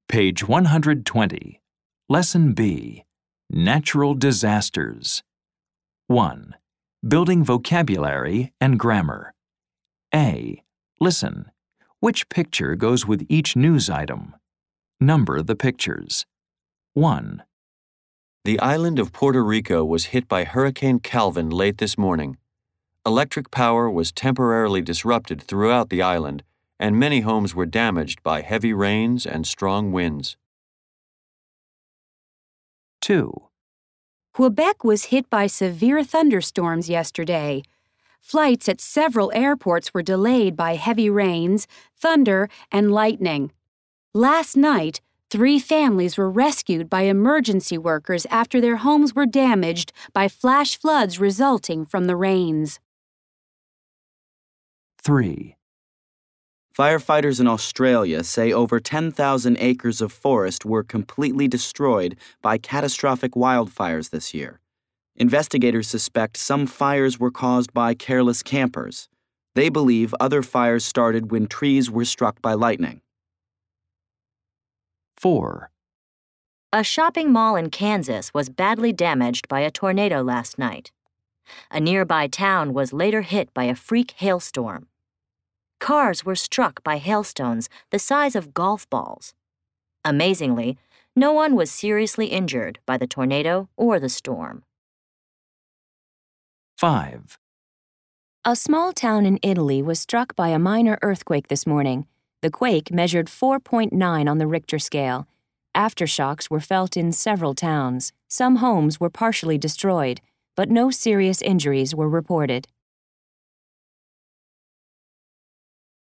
Page 120. Lesson B. Natural Disasters. 1. Building vocabulary and grammar. A. Listen. Which picture goes with each news item? Number the pictures. 1, The island of Puerto Rico was hit by Hurricane Calvin late this morning. Electric power was temporarily disrupted throughout the island, and many homes were damaged by heavy rains and strong winds. 2, Quebec was hit by severe thunderstorms yesterday. Flights at several airports were delayed by heavy rains, thunder, and lightning. Last night, 3 families were rescued by emergency workers after their homes were damaged by flash floods resulting from the rains. 3, Firefighters in Australia say over 10,000 acres of forest were completely destroyed by catastrophic wildfires this year. Investigators suspect some fires were caused by careless campers. They believe other fires started when trees were struck by lightning. 4, A shopping mall in Kansas was badly damaged by a tornado last night. A nearby town was later hit by a freak hailstorm. Cars were struck by hailstones the size of golf balls. Amazingly, no one was seriously injured by the tornado or the storm. 5, A small town in Italy was struck by a minor earthquake this morning. The quake measured 4.9 on the Richter scale. Aftershocks were felt in several towns. Some homes were partially destroyed, but no serious injuries were reported.